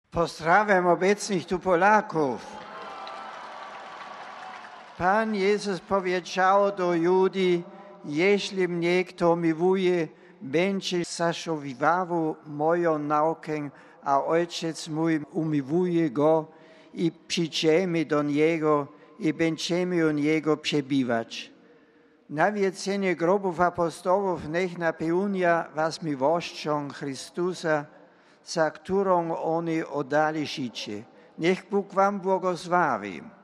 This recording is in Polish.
Pozdrawiam obecnych tu Polaków. Pan Jezus powiedział do Judii, jeśli mnie kto miłuje, będzie zachowywał moją naukę, a Ojciec mój umiłuje go i przyjdziemy do Niego i będziemy u Niego przebywać. Nawiedzenie grobów apostołów niech napełnia was miłością Chrystusa, za którą oni oddali życie. Niech Bóg wam błogosławi.